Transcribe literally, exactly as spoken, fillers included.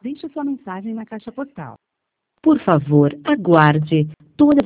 Deixe sua mensagem na caixa postal. Por favor, aguarde. Todas